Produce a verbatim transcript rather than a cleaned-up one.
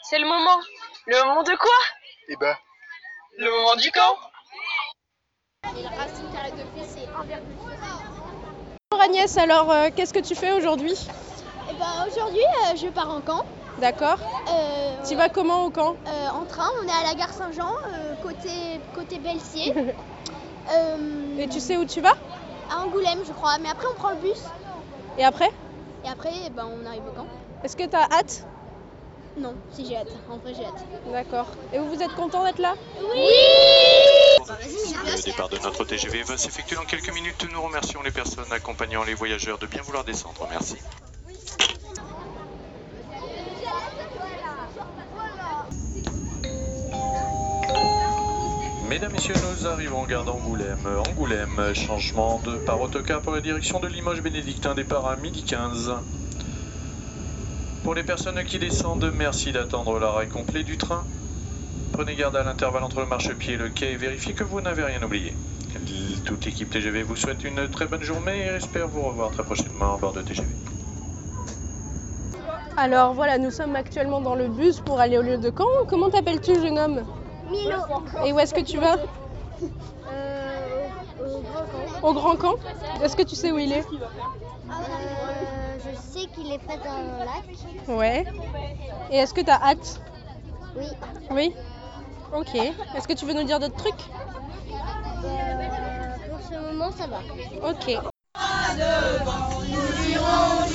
C'est le moment. Le moment de quoi? Eh ben, Le moment du camp. Bonjour Agnès, alors euh, qu'est-ce que tu fais aujourd'hui? Eh ben, aujourd'hui, euh, je pars en camp. D'accord. Euh, Tu vas comment au camp? euh, En train, on est à la gare Saint-Jean, euh, côté, côté Belsier. euh, Et tu sais où tu vas? À Angoulême, je crois. Mais après, on prend le bus. Et après? Et après, eh ben, on arrive au camp. Est-ce que tu as hâte? Non, si j'ai hâte. En vrai, j'ai hâte. D'accord. Et vous, vous êtes content d'être là? Oui. Le départ de notre T G V va s'effectuer dans quelques minutes. Nous remercions les personnes accompagnant les voyageurs de bien vouloir descendre. Merci. Mesdames, Messieurs, nous arrivons en gare d'Angoulême. Angoulême, changement de par autocar pour la direction de Limoges Bénédictin, départ à midi quinze. Pour les personnes qui descendent, merci d'attendre l'arrêt complet du train. Prenez garde à l'intervalle entre le marchepied et le quai et vérifiez que vous n'avez rien oublié. Toute l'équipe T G V vous souhaite une très bonne journée et espère vous revoir très prochainement à bord de T G V. Alors voilà, nous sommes actuellement dans le bus pour aller au lieu de camp. Comment t'appelles-tu, jeune homme? Milo. Et où est-ce que tu vas? Euh, au, au grand camp. Au grand camp? Est-ce que tu sais où il est? Euh, je sais qu'il est près d'un lac. Ouais. Et est-ce que tu as hâte? Oui. Oui? Ok. Est-ce que tu veux nous dire d'autres trucs? Euh, pour ce moment, ça va. Ok. Devant, nous irons